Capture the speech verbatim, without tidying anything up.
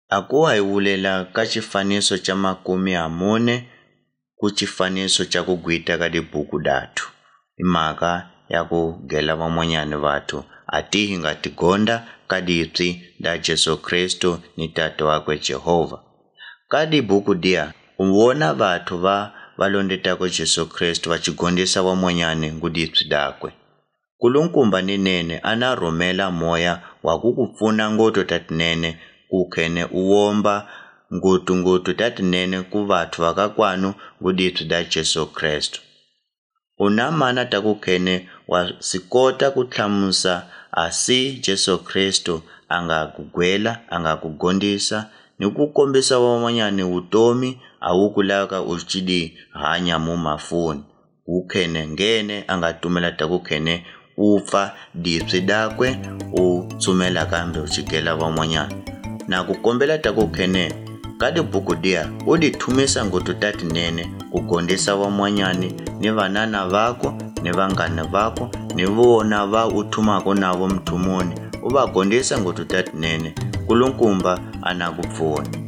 A ku hayiwulela ka xifaniso xa makumi amune ku xifaniso xa ku gwita ka tibuku dathu hi mhaka ya ku gela van'wanyani vathu a tihi nga tigonda ka ditswi da Jesu Kristu ni tate wakwe Jehova. Ka dibuku dia u vona vathu va va londetaka Jesu Kristu va xigondisa van'wanyani ngu ditswi dakwe. Kulukumba ninene ana rhumela moya wa ku ku pfuna ngoto ta tinene ku khene u womba ngutunguthu ta tinene ku vathu va ka kwanu ngu ditswi da Jesu Kristu. Una mana ta ku khene wa sikota ku tlhamusa a si Jesu Kristu a nga ku gwela a nga ku gondisa ni ku kombisa van'wanyani vutomi a wu kulaka u cidi hanya mu mafuni ku khene ngene a nga tumela ta ku khene u pfa ditswi dakwe u tsumela kambe u chigela van'wanyani na ku kombela ta ku khene ka tibuku dia u di thumisa ngoto ta tinene ku gondisa van'wanyani ni vanana vako ni vanghana vako ni vona va u thumako navo mthumoni u va gondisa ngoto ta tinene. Kulukumba ana ku pfuna.